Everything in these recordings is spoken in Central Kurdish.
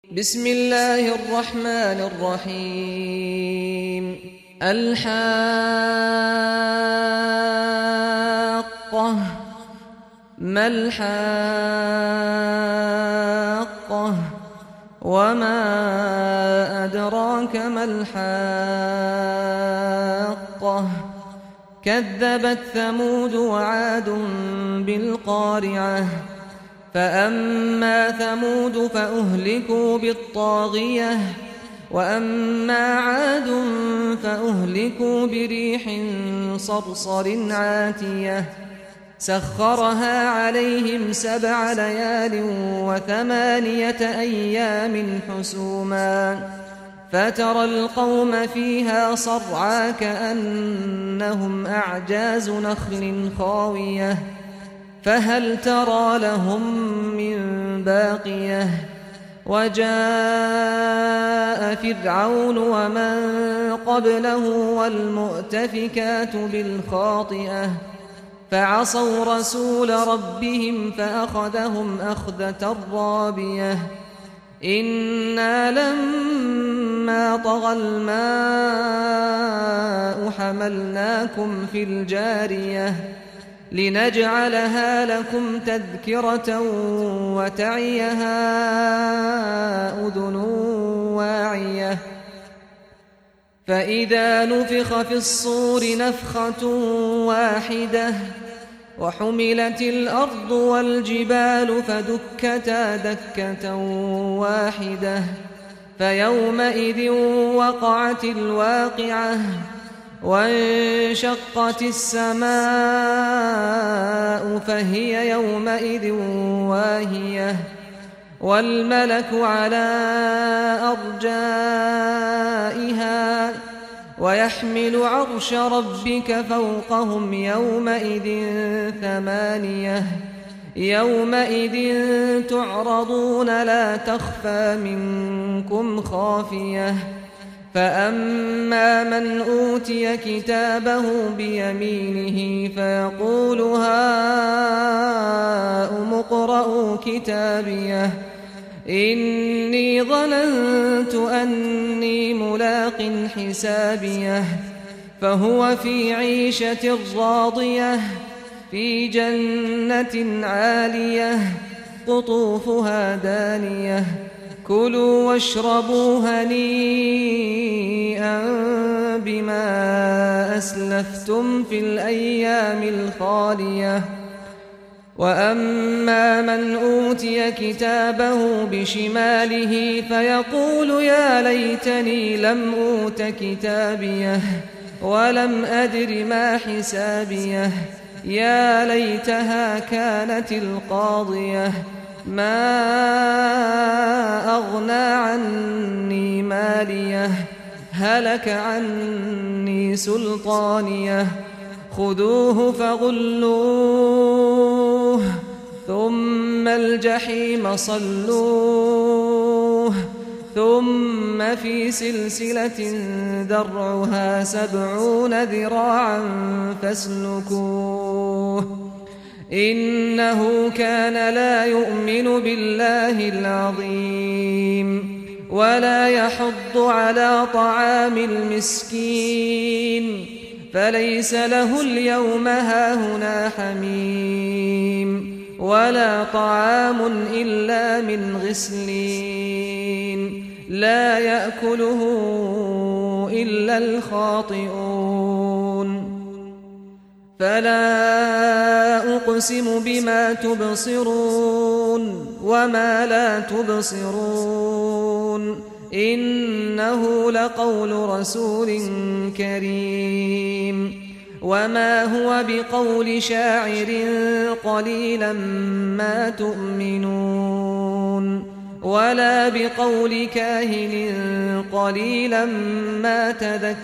بسم الله الرحمن الرحيم الحاقة ما الحاقة وما أدراك ما الحاقة كذبت ثمود وعاد بالقارعة فأما ثمود فأهلكوا بالطاغية وأما عاد فأهلكوا بريح صرصر عاتية سخرها عليهم 7 ليال و8 أيام حسوما فترى القوم فيها صرعى كأنهم أعجاز نخل خاوية فهل ترى لهم من باقية وجاء فرعون ومن قبله والمؤتفكات بالخاطئة فعصوا رسول ربهم فأخذهم أخذة رابية إنا لما طغى الماء حملناكم في الجارية لنجعلها لكم تذكرة وتعيها أذن واعية فإذا نفخ في الصور نفخة واحدة وحملت الأرض والجبال فدكتا دكة واحدة فيومئذ وقعت الواقعة وانشقت السماء فهي يومئذ واهية والملك على أرجائها ويحمل عرش ربك فوقهم يومئذ 8 يومئذ تعرضون لا تخفى منكم خافية فأما من أوتي كتابه بيمينه فيقول هاؤم اقرءوا كتابيه إني ظننت أني ملاق حسابيه فهو في عيشة راضية في جنة عالية قطوفها دانية كلوا واشربوا هنيئا بما أسلفتم في الأيام الخالية وأما من أوتي كتابه بشماله فيقول يا ليتني لم أوت كتابيه ولم أدر ما حسابيه يا ليتها كانت القاضية ما أغنى عني ماليه هلك عني سلطانيه خذوه فغلوه ثم الجحيم صلوه ثم في سلسلة ذرعها 70 ذراعا فاسلكوه إنه كان لا يؤمن بالله العظيم ولا يحض على طعام المسكين فليس له اليوم هاهنا حميم ولا طعام إلا من غسلين لا يأكله إلا الخاطئون فلا أقسم بما تبصرون وما لا تبصرون إنه لقول رسول كريم وما هو بقول شاعر قليلا ما تؤمنون ولا بقول كاهن قليلا ما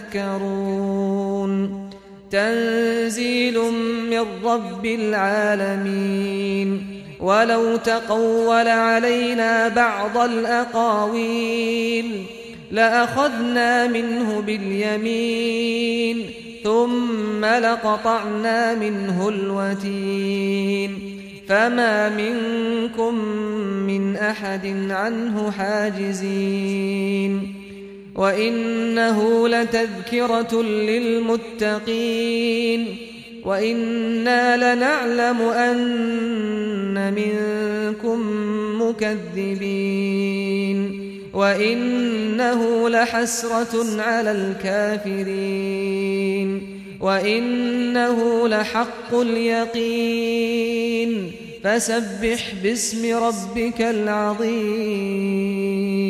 تذكرون تنزيل من رب العالمين ولو تقول علينا بعض الأقاويل لأخذنا منه باليمين ثم لقطعنا منه الوتين فما منكم من أحد عنه حاجزين وإنه لتذكرة للمتقين وإنا لنعلم أن منكم مكذبين وإنه لحسرة على الكافرين وإنه لحق اليقين فسبح باسم ربك العظيم